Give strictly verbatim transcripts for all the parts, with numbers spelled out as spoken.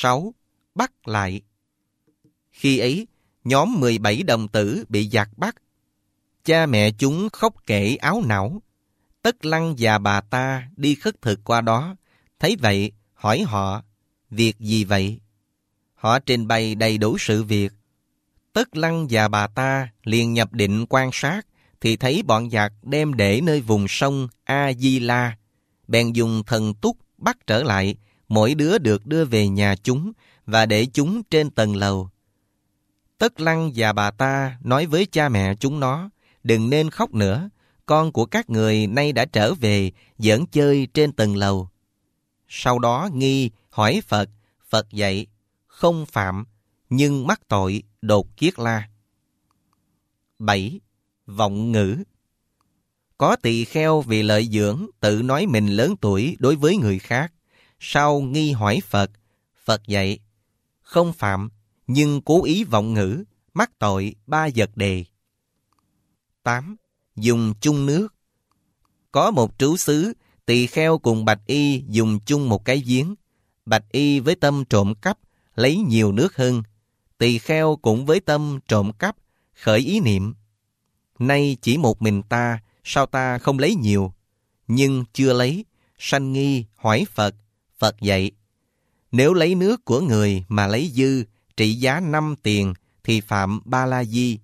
sáu. Bắt lại. Khi ấy, nhóm mười bảy đồng tử bị giặc bắt. Cha mẹ chúng khóc kể áo não. Tất Lăng và bà ta đi khất thực qua đó, thấy vậy hỏi họ, việc gì vậy? Họ trình bày đầy đủ sự việc. Tất Lăng và bà ta liền nhập định quan sát, thì thấy bọn giặc đem để nơi vùng sông A Di La, bèn dùng thần túc bắt trở lại, mỗi đứa được đưa về nhà chúng và để chúng trên tầng lầu. Tất Lăng và bà ta nói với cha mẹ chúng nó, đừng nên khóc nữa, con của các người nay đã trở về, giỡn chơi trên tầng lầu. Sau đó Nghi hỏi Phật, Phật dạy, không phạm, nhưng mắc tội đột kiết la. bảy. Vọng ngữ. Có tỳ kheo vì lợi dưỡng tự nói mình lớn tuổi đối với người khác. Sau Nghi hỏi Phật, Phật dạy, không phạm, nhưng cố ý vọng ngữ, mắc tội ba vật đề. tám. Dùng chung nước. Có một trú xứ, tỳ kheo cùng bạch y dùng chung một cái giếng. Bạch y với tâm trộm cắp, lấy nhiều nước hơn. Tỳ kheo cũng với tâm trộm cắp, khởi ý niệm, nay chỉ một mình ta, sao ta không lấy nhiều? Nhưng chưa lấy, sanh nghi hỏi Phật, Phật dạy, nếu lấy nước của người mà lấy dư, trị giá năm tiền, thì phạm ba la di.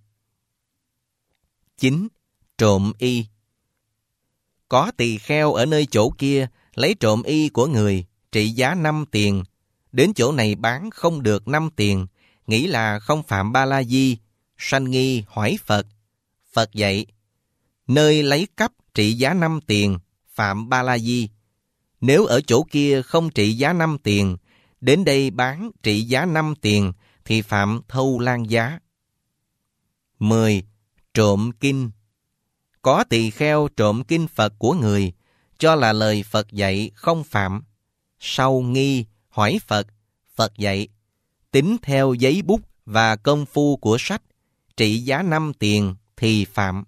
chín. Trộm y. Có tỳ kheo ở nơi chỗ kia, lấy trộm y của người, trị giá năm tiền. Đến chỗ này bán không được năm tiền, nghĩ là không phạm ba la di. Sanh nghi hỏi Phật. Phật dạy, nơi lấy cắp trị giá năm tiền, phạm ba la di. Nếu ở chỗ kia không trị giá năm tiền, đến đây bán trị giá năm tiền, thì phạm thâu lan giá. mười. Trộm kinh. Có tỳ kheo trộm kinh Phật của người, cho là lời Phật dạy không phạm. Sau nghi hỏi Phật, Phật dạy, tính theo giấy bút và công phu của sách, trị giá năm tiền thì phạm.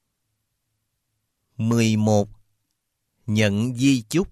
mười một. Nhận di chúc.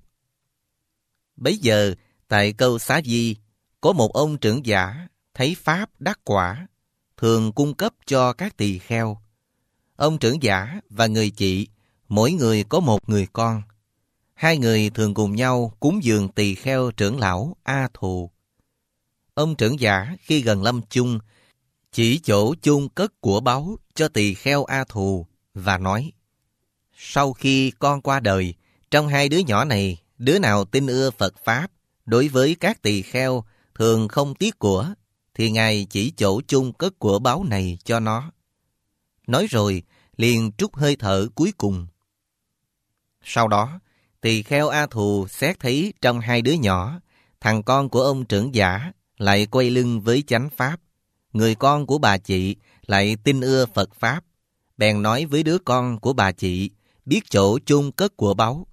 Bấy giờ, tại câu Xá Di, có một ông trưởng giả thấy Pháp đắc quả, thường cung cấp cho các tỳ kheo. Ông trưởng giả và người chị, mỗi người có một người con. Hai người thường cùng nhau cúng dường tỳ kheo trưởng lão A Thù. Ông trưởng giả khi gần lâm chung, chỉ chỗ chôn cất của báu cho tỳ kheo A Thù và nói, sau khi con qua đời, trong hai đứa nhỏ này, đứa nào tin ưa Phật Pháp, đối với các tỳ kheo thường không tiếc của, thì Ngài chỉ chỗ chôn cất của báu này cho nó. Nói rồi, liền trút hơi thở cuối cùng. Sau đó, tỳ kheo A Thù xét thấy trong hai đứa nhỏ, thằng con của ông trưởng giả lại quay lưng với chánh Pháp, người con của bà chị lại tin ưa Phật Pháp, bèn nói với đứa con của bà chị, biết chỗ chôn cất của báu.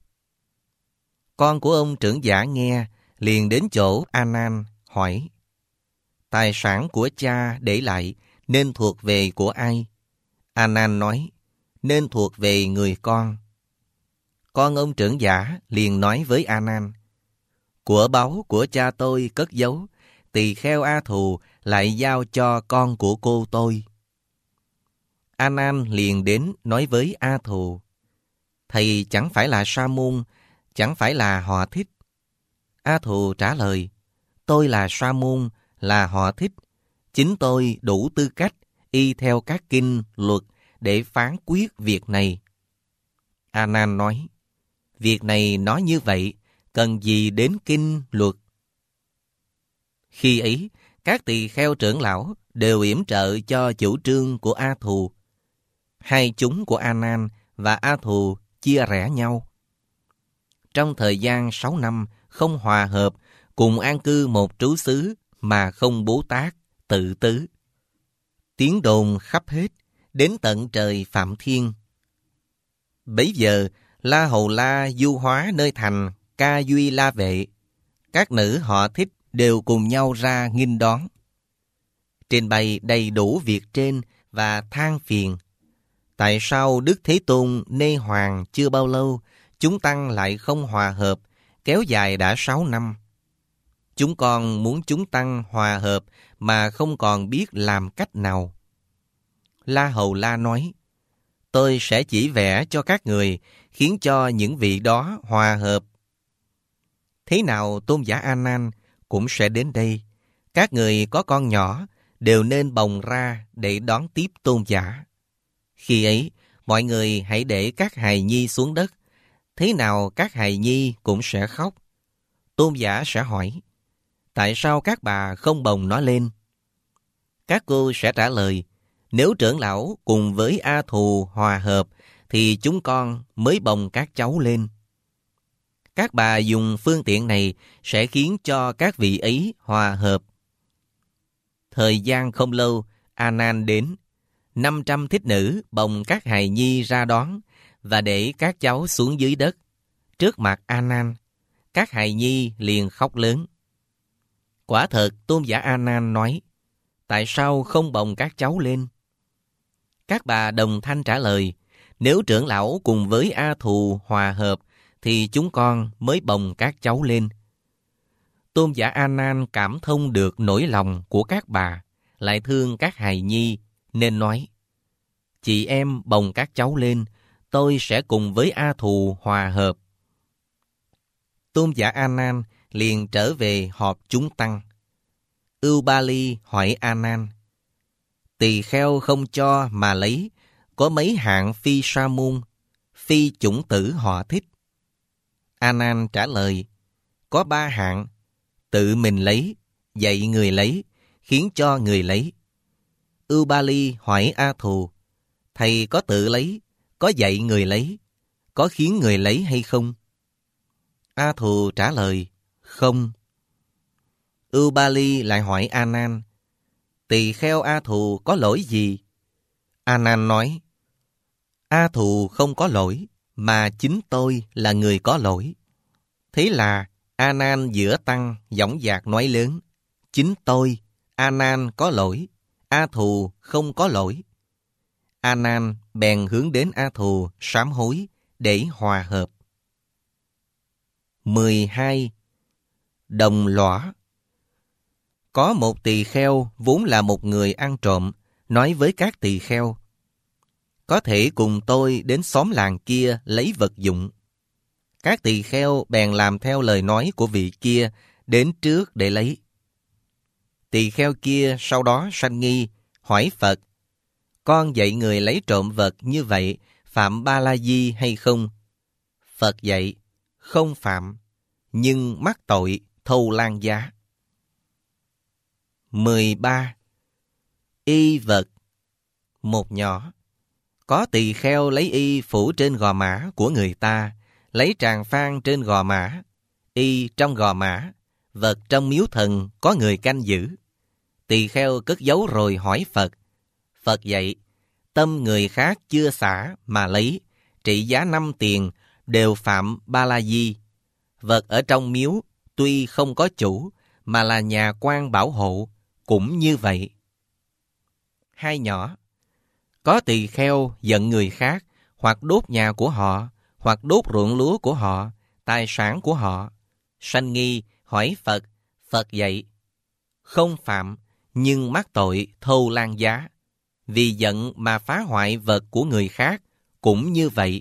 Con của ông trưởng giả nghe, liền đến chỗ A Nan hỏi, tài sản của cha để lại nên thuộc về của ai? A Nan nói, nên thuộc về người con. Con ông trưởng giả liền nói với A Nan, của báu của cha tôi cất giấu, tỳ kheo A Thù lại giao cho con của cô tôi. A Nan liền đến nói với A Thù, thầy chẳng phải là Sa môn, chẳng phải là họ Thích. A Thù trả lời, tôi là Sa môn, là họ Thích. Chính tôi đủ tư cách y theo các kinh luật để phán quyết việc này. A Nan nói, việc này nói như vậy, cần gì đến kinh luật? Khi ấy, các tỳ kheo trưởng lão đều yểm trợ cho chủ trương của A Thù. Hai chúng của A Nan và A Thù chia rẽ nhau. Trong thời gian sáu năm không hòa hợp, cùng an cư một trú xứ mà không bố tác, tự tứ. Tiếng đồn khắp hết, đến tận trời Phạm Thiên. Bấy giờ, La Hầu La du hóa nơi thành Ca Duy La Vệ. Các nữ họ Thích đều cùng nhau ra nghinh đón. Trình bày đầy đủ việc trên và than phiền. Tại sao Đức Thế Tôn nê hoàng chưa bao lâu, chúng tăng lại không hòa hợp, kéo dài đã sáu năm? Chúng con muốn chúng tăng hòa hợp mà không còn biết làm cách nào. La Hầu La nói, tôi sẽ chỉ vẽ cho các người, khiến cho những vị đó hòa hợp. Thế nào tôn giả A Nan cũng sẽ đến đây. Các người có con nhỏ đều nên bồng ra để đón tiếp tôn giả. Khi ấy, mọi người hãy để các hài nhi xuống đất. Thế nào các hài nhi cũng sẽ khóc. Tôn giả sẽ hỏi, tại sao các bà không bồng nó lên? Các cô sẽ trả lời, nếu trưởng lão cùng với A Thù hòa hợp, thì chúng con mới bồng các cháu lên. Các bà dùng phương tiện này sẽ khiến cho các vị ấy hòa hợp. Thời gian không lâu, A Nan đến. năm trăm thích nữ bồng các hài nhi ra đón và để các cháu xuống dưới đất. Trước mặt A Nan, các hài nhi liền khóc lớn. Quả thật, tôn giả A Nan nói, tại sao không bồng các cháu lên? Các bà đồng thanh trả lời, nếu trưởng lão cùng với A Thù hòa hợp, thì chúng con mới bồng các cháu lên. Tôn giả A Nan cảm thông được nỗi lòng của các bà, lại thương các hài nhi, nên nói, chị em bồng các cháu lên, tôi sẽ cùng với A Thù hòa hợp. Tôn giả A Nan liền trở về họp chúng tăng. Ưu Ba Ly hỏi A Nan, tỳ kheo không cho mà lấy, có mấy hạng phi sa môn, phi chủng tử họ thích? A Nan trả lời, có ba hạng, tự mình lấy, dạy người lấy, khiến cho người lấy. Ưu Ba Ly hỏi A Thù, thầy có tự lấy, có dạy người lấy, có khiến người lấy hay không? A Thù trả lời, không. Ưu Ba Ly lại hỏi A Nan, tỳ kheo A Thù có lỗi gì? A Nan nói, A Thù không có lỗi, mà chính tôi là người có lỗi. Thế là A Nan giữa tăng dõng dạc nói lớn, chính tôi, A Nan có lỗi, A Thù không có lỗi. A Nan bèn hướng đến A Thù sám hối để hòa hợp. mười hai. Đồng lõa. Có một tỳ kheo vốn là một người ăn trộm, nói với các tỳ kheo, có thể cùng tôi đến xóm làng kia lấy vật dụng. Các tỳ kheo bèn làm theo lời nói của vị kia, đến trước để lấy. Tỳ kheo kia sau đó sanh nghi, hỏi Phật, con dạy người lấy trộm vật như vậy, phạm Ba La Di hay không? Phật dạy, không phạm, nhưng mắc tội thâu lan giá. mười ba. Y vật. Một nhỏ. Có tỳ kheo lấy y phủ trên gò mã của người ta, lấy tràng phan trên gò mã, y trong gò mã, vật trong miếu thần có người canh giữ. Tỳ kheo cất giấu rồi hỏi Phật. Phật dạy, tâm người khác chưa xả mà lấy, trị giá năm tiền, đều phạm Ba La Di. Vật ở trong miếu tuy không có chủ, mà là nhà quan bảo hộ, cũng như vậy. Hai nhỏ. Có tỳ kheo giận người khác, hoặc đốt nhà của họ, hoặc đốt ruộng lúa của họ, tài sản của họ. Sanh nghi hỏi Phật. Phật dạy, không phạm, nhưng mắc tội thâu lan giá. Vì giận mà phá hoại vật của người khác, cũng như vậy.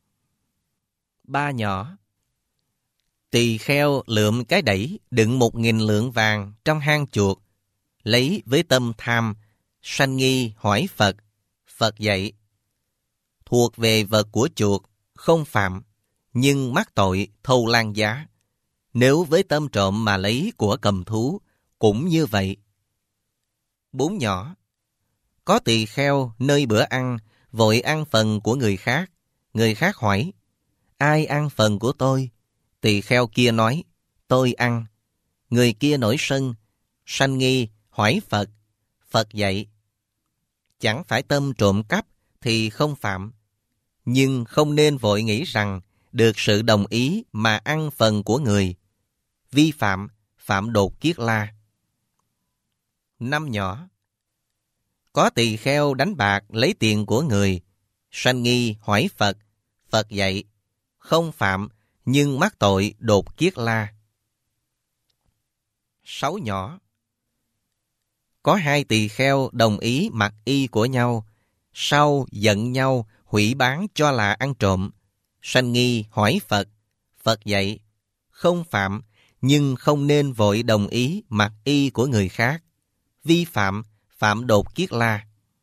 Ba nhỏ. Tỳ kheo lượm cái đẩy đựng một nghìn lượng vàng trong hang chuột, lấy với tâm tham, sanh nghi hỏi Phật. Phật dạy, thuộc về vật của chuột, không phạm, nhưng mắc tội thâu lan giá. Nếu với tâm trộm mà lấy của cầm thú, cũng như vậy. Bốn nhỏ. Có tỳ kheo nơi bữa ăn, vội ăn phần của người khác. Người khác hỏi, ai ăn phần của tôi? Tỳ kheo kia nói, tôi ăn. Người kia nổi sân, sanh nghi, hỏi Phật. Phật dạy, chẳng phải tâm trộm cắp thì không phạm, nhưng không nên vội nghĩ rằng được sự đồng ý mà ăn phần của người. Vi phạm, phạm đột kiết la. Năm nhỏ. Có tỳ kheo đánh bạc lấy tiền của người. Sanh nghi hỏi Phật. Phật dạy, không phạm, nhưng mắc tội đột kiết la. Sáu nhỏ. Có hai tỳ kheo đồng ý mặc y của nhau, sau giận nhau hủy bán cho là ăn trộm. Sanh nghi hỏi Phật. Phật dạy, không phạm, nhưng không nên vội đồng ý mặc y của người khác. Vi phạm, phạm đột kiết la.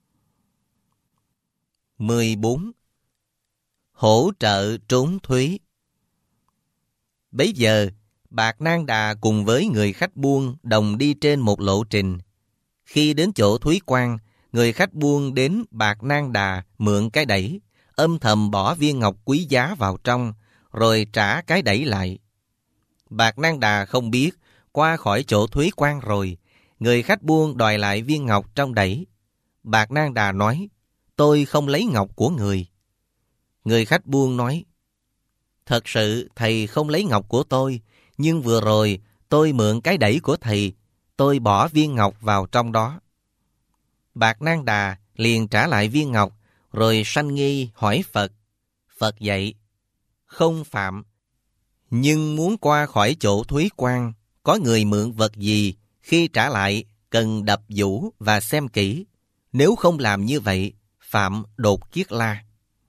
mười bốn. Hỗ trợ trốn thuế. Bấy giờ, Bạt Nan Đà cùng với người khách buôn đồng đi trên một lộ trình. Khi đến chỗ thúy quan, người khách buôn đến Bạt Nan Đà mượn cái đẩy, âm thầm bỏ viên ngọc quý giá vào trong, rồi trả cái đẩy lại. Bạt Nan Đà không biết, qua khỏi chỗ thúy quan rồi, người khách buôn đòi lại viên ngọc trong đẩy. Bạt Nan Đà nói, tôi không lấy ngọc của người. Người khách buôn nói, thật sự thầy không lấy ngọc của tôi, nhưng vừa rồi tôi mượn cái đẩy của thầy, tôi bỏ viên ngọc vào trong đó. Bạt Nan Đà liền trả lại viên ngọc, rồi sanh nghi hỏi Phật. Phật dạy, không phạm, nhưng muốn qua khỏi chỗ thúy quan, có người mượn vật gì, khi trả lại cần đập vũ và xem kỹ. Nếu không làm như vậy, phạm đột kiết la.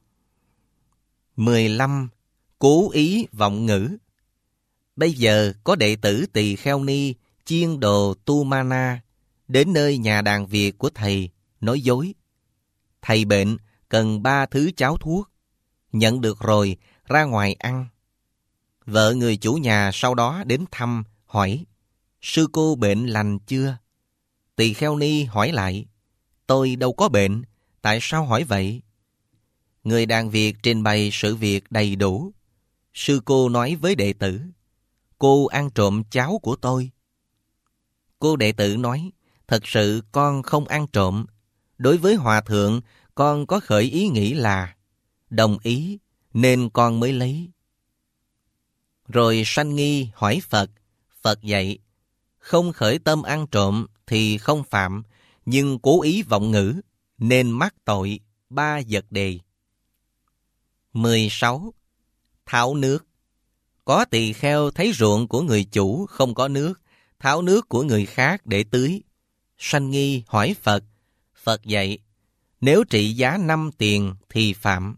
mười lăm. Cố ý vọng ngữ. Bây giờ có đệ tử Tỳ Kheo Ni chiên đồ Tu Ma Na đến nơi nhà đàn Việt của thầy, nói dối. Thầy bệnh, cần ba thứ cháo thuốc. Nhận được rồi, ra ngoài ăn. Vợ người chủ nhà sau đó đến thăm, hỏi, sư cô bệnh lành chưa? Tỳ Kheo Ni hỏi lại, tôi đâu có bệnh, tại sao hỏi vậy? Người đàn Việt trình bày sự việc đầy đủ. Sư cô nói với đệ tử, cô ăn trộm cháo của tôi. Cô đệ tử nói, thật sự con không ăn trộm. Đối với hòa thượng, con có khởi ý nghĩ là đồng ý, nên con mới lấy. Rồi sanh nghi hỏi Phật. Phật dạy, không khởi tâm ăn trộm thì không phạm, nhưng cố ý vọng ngữ, nên mắc tội ba vật đề. mười sáu. Tháo nước. Có tỳ kheo thấy ruộng của người chủ không có nước, tháo nước của người khác để tưới. Sanh nghi hỏi Phật. Phật dạy, nếu trị giá năm tiền thì phạm.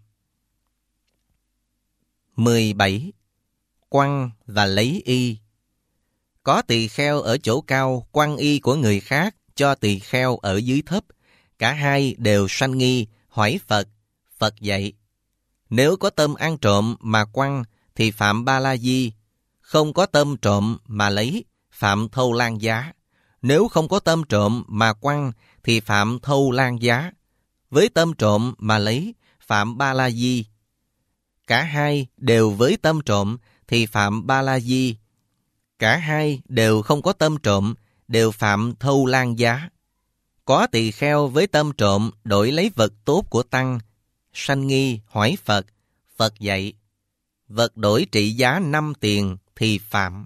mười bảy. Quăng và lấy y. Có tỳ kheo ở chỗ cao quăng y của người khác cho tỳ kheo ở dưới thấp. Cả hai đều sanh nghi, hỏi Phật. Phật dạy, nếu có tâm ăn trộm mà quăng thì phạm ba la di. Không có tâm trộm mà lấy, phạm thâu lan giá. Nếu không có tâm trộm mà quăng thì phạm thâu lan giá. Với tâm trộm mà lấy, phạm ba la di. Cả hai đều với tâm trộm thì phạm ba la di. Cả hai đều không có tâm trộm, đều phạm thâu lan giá. Có tỳ kheo với tâm trộm đổi lấy vật tốt của tăng. Sanh nghi hỏi Phật. Phật dạy, vật đổi trị giá năm tiền thì phạm.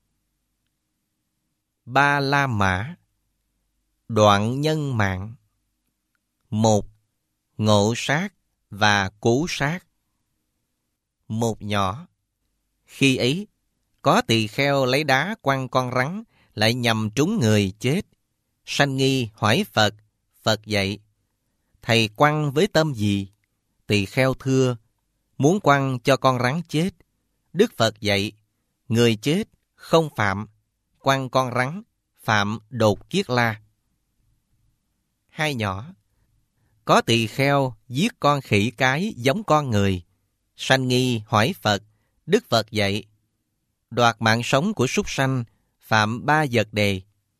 Ba la mã. Đoạn nhân mạng. Một. Ngộ sát và cố sát. Một nhỏ. Khi ấy, có tỳ kheo lấy đá quăng con rắn, lại nhằm trúng người chết. Sanh nghi hỏi Phật. Phật dạy, thầy quăng với tâm gì? Tỳ kheo thưa, muốn quăng cho con rắn chết. Đức Phật dạy, người chết không phạm, quăng con rắn phạm đột kiết la. Hai nhỏ. Có tỳ kheo giết con khỉ cái giống con người. Sanh nghi hỏi Phật. Đức Phật dạy, đoạt mạng sống của súc sanh phạm ba vật đề.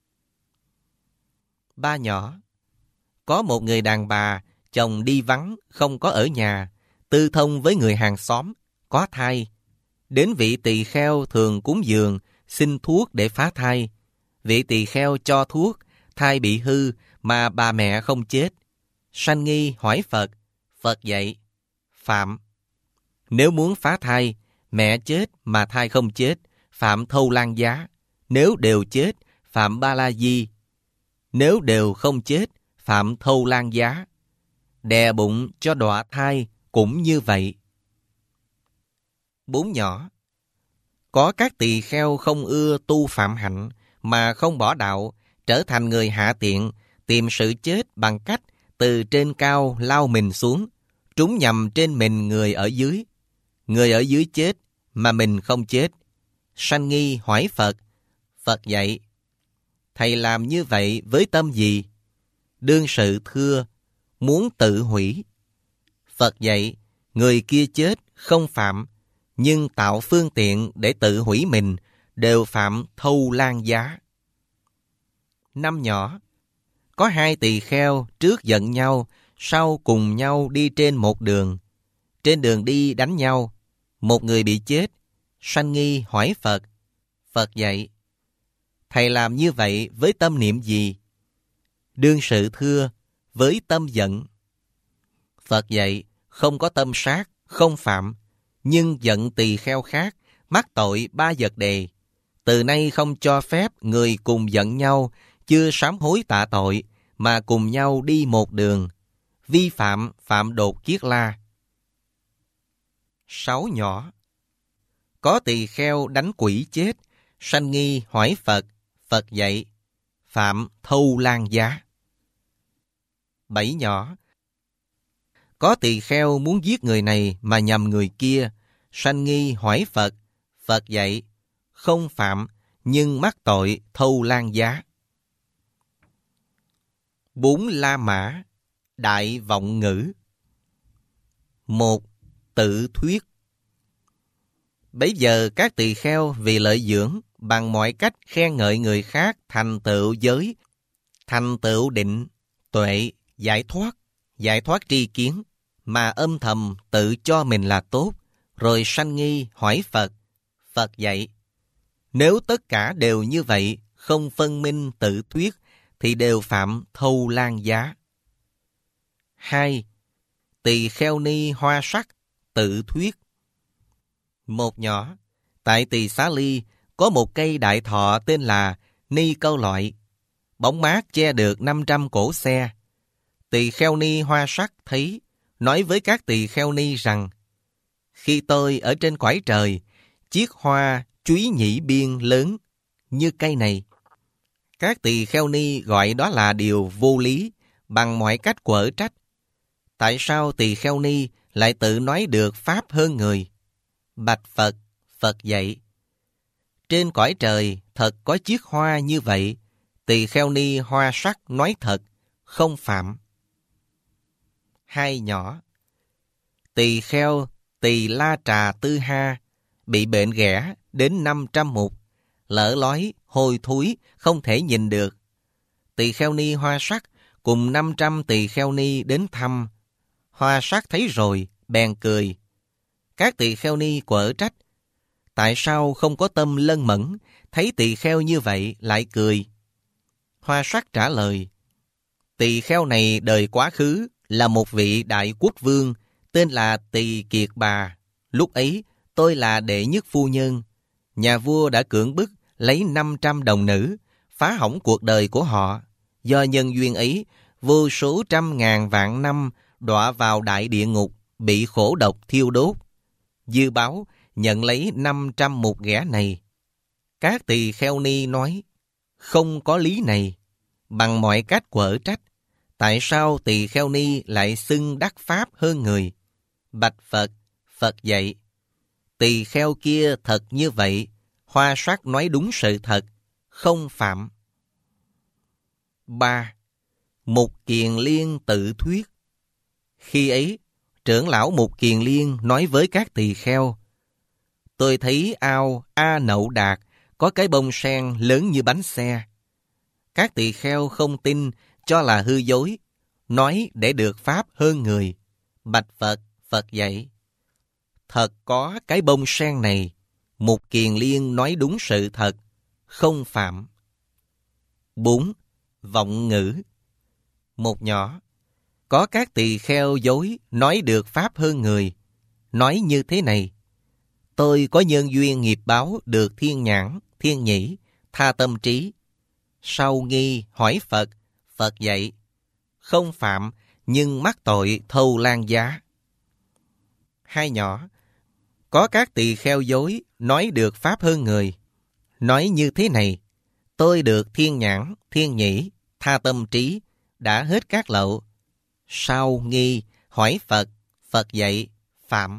Ba nhỏ. Có một người đàn bà, chồng đi vắng, không có ở nhà, tư thông với người hàng xóm, có thai. Đến vị tỳ kheo thường cúng dường, xin thuốc để phá thai. Vị tỳ kheo cho thuốc, thai bị hư mà bà mẹ không chết. Sanh nghi hỏi Phật. Phật dạy, phạm. Nếu muốn phá thai, mẹ chết mà thai không chết, phạm thâu lan giá. Nếu đều chết, phạm ba la di. Nếu đều không chết, phạm thâu lan giá. Đè bụng cho đọa thai cũng như vậy. Bốn nhỏ. Có các tỳ kheo không ưa tu phạm hạnh, mà không bỏ đạo, trở thành người hạ tiện, tìm sự chết bằng cách từ trên cao lao mình xuống, trúng nhầm trên mình người ở dưới. Người ở dưới chết mà mình không chết. Sanh nghi hỏi Phật. Phật dạy: thầy làm như vậy với tâm gì? Đương sự thưa: muốn tự hủy. Phật dạy: người kia chết không phạm, nhưng tạo phương tiện để tự hủy mình đều phạm thâu lan giá. Năm nhỏ. Có hai tỳ kheo trước giận nhau, sau cùng nhau đi trên một đường. Trên đường đi đánh nhau, một người bị chết. Sanh nghi hỏi Phật. Phật dạy: thầy làm như vậy với tâm niệm gì? Đương sự thưa: với tâm giận. Phật dạy: không có tâm sát, không phạm, nhưng giận tỳ kheo khác, mắc tội ba vật đề. Từ nay không cho phép người cùng giận nhau, chưa sám hối tạ tội, mà cùng nhau đi một đường. Vi phạm phạm đột kiết la. Sáu nhỏ. Có tỳ kheo đánh quỷ chết. Sanh nghi hỏi Phật. Phật dạy: phạm thâu lan giá. Bảy nhỏ. Có tỳ kheo muốn giết người này mà nhầm người kia. Sanh nghi hỏi Phật. Phật dạy: không phạm, nhưng mắc tội thâu lan giá. Bốn la mã. Đại vọng ngữ. Một. Tự thuyết. Bấy giờ các tỳ kheo vì lợi dưỡng bằng mọi cách khen ngợi người khác thành tựu giới, thành tựu định, tuệ, giải thoát, giải thoát tri kiến, mà âm thầm tự cho mình là tốt, rồi sanh nghi hỏi Phật. Phật dạy: nếu tất cả đều như vậy, không phân minh tự thuyết, thì đều phạm thâu lan giá. Hai. Tỳ kheo ni hoa sắc tự thuyết. Một nhỏ. Tại Tỳ Xá Ly có một cây đại thọ tên là Ni Câu Loại, bóng mát che được năm trăm cỗ xe. Tỳ kheo ni hoa sắc thấy, nói với các tỳ kheo ni rằng: khi tôi ở trên cõi trời, chiếc hoa chúy nhĩ biên lớn như cây này. Các tỳ kheo ni gọi đó là điều vô lý, bằng mọi cách quở trách. Tại sao tỳ kheo ni lại tự nói được pháp hơn người? Bạch Phật. Phật dạy: trên cõi trời thật có chiếc hoa như vậy. Tỳ kheo ni hoa sắc nói thật, không phạm. Hai nhỏ. Tỳ kheo Tỳ La Trà Tư Ha bị bệnh ghẻ đến năm trăm mục, lở lói, hôi thối, không thể nhìn được. Tỳ kheo ni hoa sắc cùng năm trăm tỳ kheo ni đến thăm. Hoa sắc thấy rồi, bèn cười. Các tỳ kheo ni quở trách: tại sao không có tâm lân mẫn, thấy tỳ kheo như vậy lại cười? Hoa sắc trả lời: tỳ kheo này đời quá khứ là một vị đại quốc vương, tên là Tỳ Kiệt Bà. Lúc ấy tôi là đệ nhất phu nhân. Nhà vua đã cưỡng bức lấy năm trăm đồng nữ, phá hỏng cuộc đời của họ. Do nhân duyên ấy, vô số trăm ngàn vạn năm đọa vào đại địa ngục, bị khổ độc thiêu đốt. Dư báo nhận lấy năm trăm mục ghẻ này. Các tỳ kheo ni nói: không có lý này. Bằng mọi cách quở trách: tại sao tỳ kheo ni lại xưng đắc pháp hơn người? Bạch Phật. Phật dạy: tỳ kheo kia thật như vậy. Hoa sắc nói đúng sự thật, không phạm. Ba. Mục Kiền Liên tự thuyết. Khi ấy, trưởng lão Mục Kiền Liên nói với các tỳ kheo: tôi thấy ao A Nậu Đạt có cái bông sen lớn như bánh xe. Các tỳ kheo không tin, cho là hư dối, nói để được pháp hơn người. Bạch Phật. Phật dạy: thật có cái bông sen này. Mục Kiền Liên nói đúng sự thật, không phạm. Bốn. Vọng ngữ. Một nhỏ. Có các tỳ kheo dối nói được pháp hơn người. Nói như thế này: tôi có nhân duyên nghiệp báo được thiên nhãn, thiên nhĩ, tha tâm trí. Sau nghi hỏi Phật. Phật dạy: không phạm, nhưng mắc tội thâu lan giá. Hai nhỏ. Có các tỳ kheo dối nói được pháp hơn người. Nói như thế này: Tôi được thiên nhãn, thiên nhĩ, tha tâm trí, đã hết các lậu. Sau nghi, hỏi Phật, Phật dạy, phạm.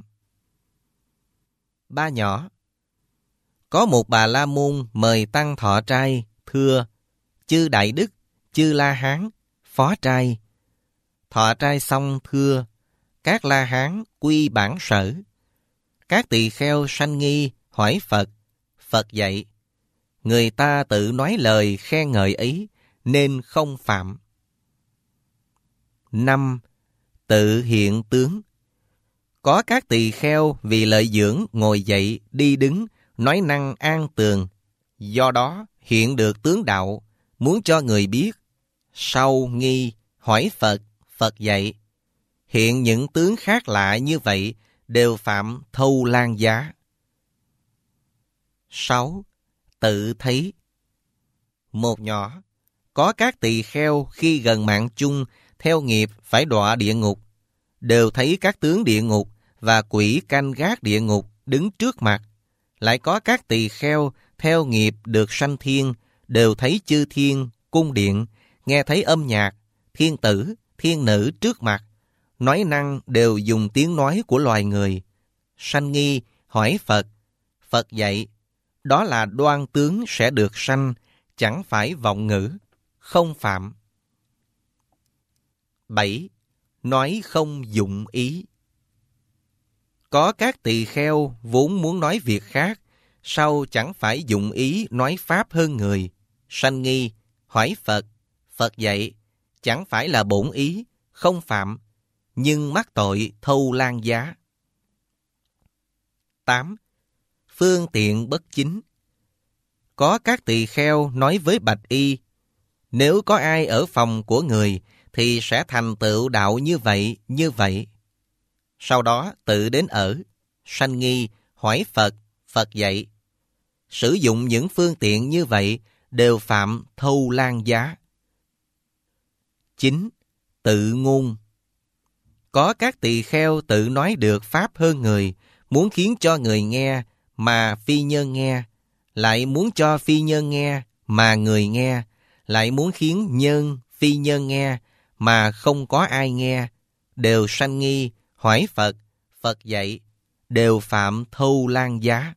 Ba nhỏ. Có một bà La Môn mời tăng thọ trai, thưa: chư Đại Đức, chư La Hán, phó trai. Thọ trai xong thưa: các La Hán quy bản sở. Các tỳ kheo sanh nghi, hỏi Phật, Phật dạy: người ta tự nói lời khen ngợi ấy, nên không phạm. Năm. Tự hiện tướng. Có các tỳ kheo vì lợi dưỡng ngồi dậy, đi đứng, nói năng an tường, do đó hiện được tướng đạo, muốn cho người biết. Sau nghi, hỏi Phật, Phật dạy: hiện những tướng khác lạ như vậy đều phạm thâu lan giá. Sáu. Tự thấy. Một nhỏ. Có các tỳ kheo khi gần mạng chung, theo nghiệp phải đọa địa ngục, đều thấy các tướng địa ngục và quỷ canh gác địa ngục đứng trước mặt. Lại có các tỳ kheo theo nghiệp được sanh thiên, đều thấy chư thiên, cung điện, nghe thấy âm nhạc, thiên tử, thiên nữ trước mặt, nói năng đều dùng tiếng nói của loài người. Sanh nghi, hỏi Phật, Phật dạy: đó là đoan tướng sẽ được sanh, chẳng phải vọng ngữ, không phạm. Bảy. Nói không dụng ý. Có các tỳ kheo vốn muốn nói việc khác, sau chẳng phải dụng ý nói pháp hơn người. Sanh nghi, hỏi Phật, Phật dạy: chẳng phải là bổn ý, không phạm, nhưng mắc tội thâu lan giá. Tám. Phương tiện bất chính. Có các tỳ kheo nói với bạch y: nếu có ai ở phòng của người thì sẽ thành tựu đạo như vậy, như vậy. Sau đó tự đến ở. Sanh nghi, hỏi Phật, Phật dạy: sử dụng những phương tiện như vậy đều phạm thâu lan giá. Chín. Tự ngôn. Có các tỳ kheo tự nói được pháp hơn người, muốn khiến cho người nghe mà phi nhân nghe, lại muốn cho phi nhân nghe mà người nghe, lại muốn khiến nhân, phi nhân nghe mà không có ai nghe, đều sanh nghi, hỏi Phật, Phật dạy: đều phạm thâu lan giá.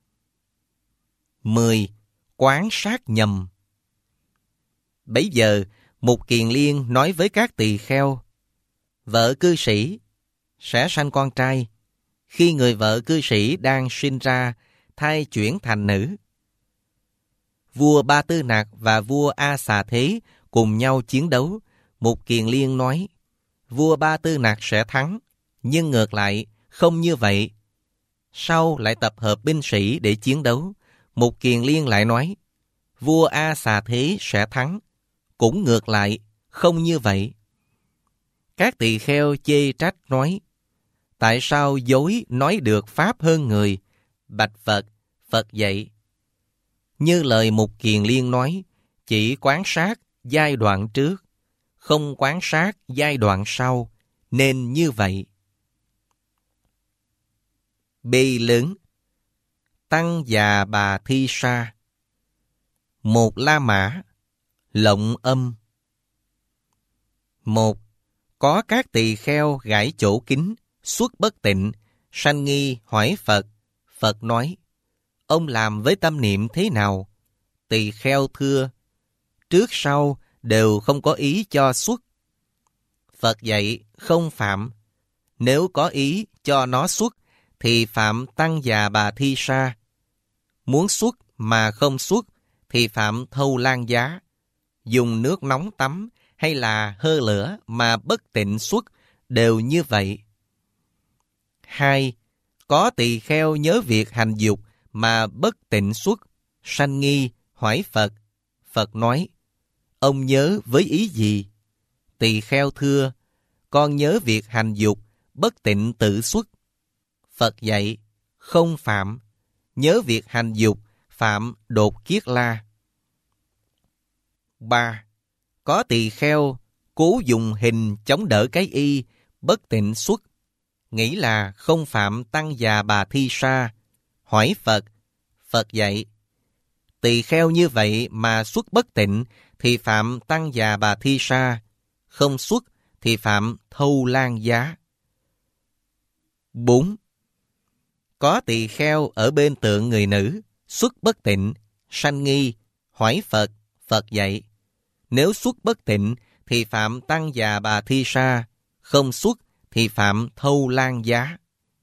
Mười. Quán sát nhầm. Bấy giờ Mục Kiền Liên nói với các tỳ kheo: vợ cư sĩ sẽ sanh con trai. Khi người vợ cư sĩ đang sinh ra, thai chuyển thành nữ. Vua Ba Tư Nặc và vua A Xà Thế cùng nhau chiến đấu. Mục Kiền Liên nói: vua Ba Tư Nặc sẽ thắng, nhưng ngược lại không như vậy. Sau lại tập hợp binh sĩ để chiến đấu. Mục Kiền Liên lại nói: vua A Xà Thế sẽ thắng, cũng ngược lại không như vậy. Các tỳ kheo chê trách nói: tại sao dối nói được pháp hơn người? Bạch Phật, Phật dạy: như lời Mục Kiền Liên nói, chỉ quán sát giai đoạn trước, không quán sát giai đoạn sau, nên như vậy. B lớn. Tăng già bà Thi Sa. Một La Mã. Lộng âm. Một. Có các tỳ kheo gãi chỗ kính, xuất bất tịnh, sanh nghi, hỏi Phật. Phật nói: ông làm với tâm niệm thế nào? Tỳ kheo thưa: trước sau đều không có ý cho xuất. Phật dạy: không phạm. Nếu có ý cho nó xuất thì phạm tăng già bà Thi Sa. Muốn xuất mà không xuất thì phạm thâu lan giá. Dùng nước nóng tắm hay là hơ lửa mà bất tịnh xuất đều như vậy. Hai. Có tỳ kheo nhớ việc hành dục mà bất tịnh xuất, sanh nghi, hỏi Phật. Phật nói: ông nhớ với ý gì? Tỳ kheo thưa: con nhớ việc hành dục bất tịnh tự xuất. Phật dạy: không phạm. Nhớ việc hành dục phạm đột kiết la. Ba. Có tỳ kheo cố dùng hình chống đỡ cái y, bất tịnh xuất, nghĩ là không phạm tăng già bà Thi Sa. Hỏi Phật. Phật dạy: Tỳ kheo như vậy mà xuất bất tịnh thì phạm Tăng Già Bà Thi Sa, không xuất thì phạm Thâu Lan Giá. bốn. Có tỳ kheo ở bên tượng người nữ, xuất bất tịnh, sanh nghi, hỏi Phật, Phật dạy. Nếu xuất bất tịnh thì phạm Tăng Già Bà Thi Sa, không xuất thì phạm Thâu Lan Giá.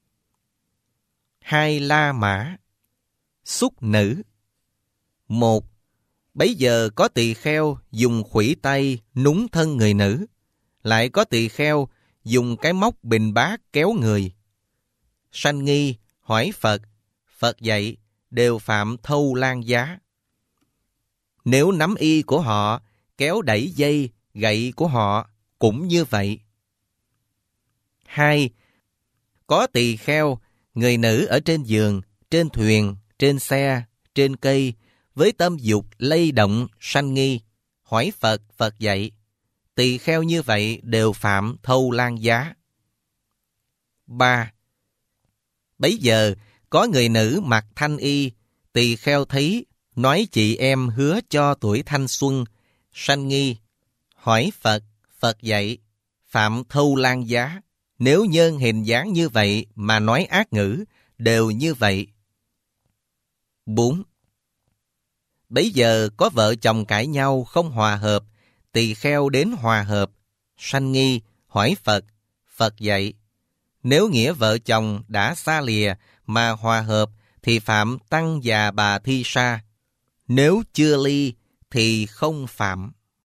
Hai La Mã. Xuất nữ. Một. Bấy giờ có tỳ kheo dùng khuỷu tay núng thân người nữ, lại có tỳ kheo dùng cái móc bình bát kéo người. Sanh nghi, hỏi Phật, Phật dạy, đều phạm Thâu Lan Giá. Nếu nắm y của họ, kéo đẩy dây, gậy của họ, cũng như vậy. Hai. Có tỳ kheo, người nữ ở trên giường, trên thuyền, trên xe, trên cây, với tâm dục lay động, sanh nghi, hỏi Phật, Phật dạy. Tỳ kheo như vậy đều phạm Thâu Lan Giá. Ba. Bấy giờ, có người nữ mặc thanh y, tỳ kheo thấy, nói chị em hứa cho tuổi thanh xuân, sanh nghi, hỏi Phật, Phật dạy, phạm Thâu Lan Giá. Nếu nhân hình dáng như vậy mà nói ác ngữ, đều như vậy. Bốn. Bấy giờ có vợ chồng cãi nhau không hòa hợp, tỳ kheo đến hòa hợp, sanh nghi, hỏi Phật, Phật dạy. Nếu nghĩa vợ chồng đã xa lìa mà hòa hợp thì phạm Tăng Già Bà Thi Sa. Nếu chưa ly thì không phạm.